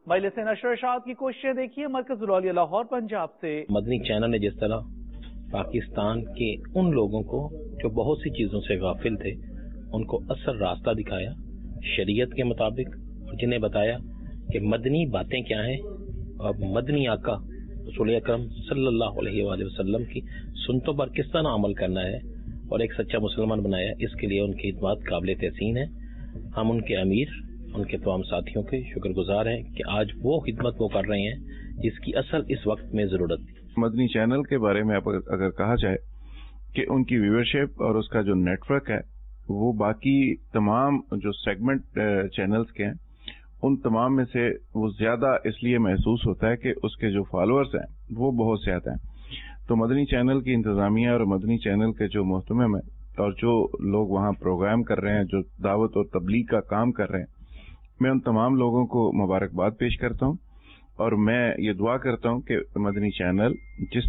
मजलिस नशर इरशाद की कोशिशें देखिए मरकज़ुल औलिया लाहौर पंजाब से। मदनी चैनल ने जिस तरह पाकिस्तान के उन लोगों को जो बहुत सी चीजों से गाफिल थे उनको असल रास्ता दिखाया शरीयत के मुताबिक, और जिन्हें बताया कि मदनी बातें क्या हैं और मदनी आका रसूल अकरम सल्लल्लाहु अलैहि वसल्लम की सुन्नतों पर किस तरह अमल करना है और एक सच्चा मुसलमान बनाया, इसके लिए उनकी खिदमत काबिल तहसीन है। हम उनके अमीर, उनके तमाम साथियों के शुक्रगुजार हैं कि आज वो खिदमत वो कर रहे हैं जिसकी असल इस वक्त में जरूरत थी। मदनी चैनल के बारे में अगर कहा जाए कि उनकी व्यूअरशिप और उसका जो नेटवर्क है वो बाकी तमाम जो सेगमेंट चैनल्स के हैं उन तमाम में से वो ज्यादा इसलिए महसूस होता है कि उसके जो फॉलोअर्स हैं वो बहुत ज्यादा हैं। तो मदनी चैनल की इंतजामिया और मदनी चैनल के जो मोहतमिम है और जो लोग वहाँ प्रोग्राम कर रहे हैं, जो दावत और तबलीग का काम कर रहे हैं, मैं उन तमाम लोगों को मुबारकबाद पेश करता हूँ और मैं ये दुआ करता हूँ कि मदनी चैनल जिस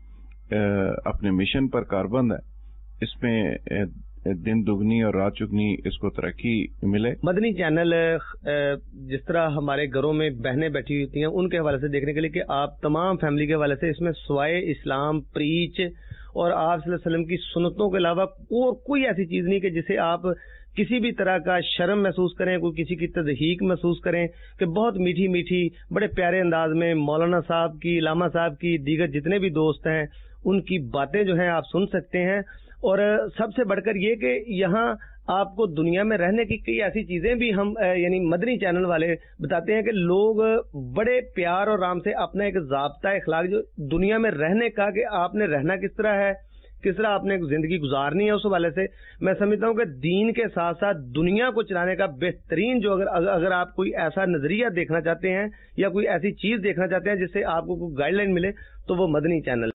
तरह अपने मिशन पर कारबंद है इसमें दिन दुगनी और रात चुगनी इसको तरक्की मिले। मदनी चैनल जिस तरह हमारे घरों में बहनें बैठी होती हैं उनके हवाले से देखने के लिए कि आप तमाम फैमिली के हवाले से इसमें स्वाए इस्लाम प्रीच और आप सल्लल्लाहु अलैहि वसल्लम की सुन्नतों के अलावा और कोई ऐसी चीज नहीं कि जिसे आप किसी भी तरह का शर्म महसूस करें, कोई किसी की तज़हीक महसूस करें, कि बहुत मीठी मीठी बड़े प्यारे अंदाज में मौलाना साहब की, लामा साहब की, दीगर जितने भी दोस्त हैं उनकी बातें जो हैं आप सुन सकते हैं। और सबसे बढ़कर ये कि यहाँ आपको दुनिया में रहने की कई ऐसी चीजें भी हम यानी मदनी चैनल वाले बताते हैं कि लोग बड़े प्यार और आराम से अपना एक ज़ाब्ता इखलाक जो दुनिया में रहने का, कि आपने रहना किस तरह है, किस तरह आपने जिंदगी गुजारनी है, उस हवाले से मैं समझता हूँ कि दीन के साथ साथ दुनिया को चलाने का बेहतरीन जो अगर आप कोई ऐसा नजरिया देखना चाहते हैं या कोई ऐसी चीज देखना चाहते हैं जिससे आपको कोई गाइडलाइन मिले तो वो मदनी चैनल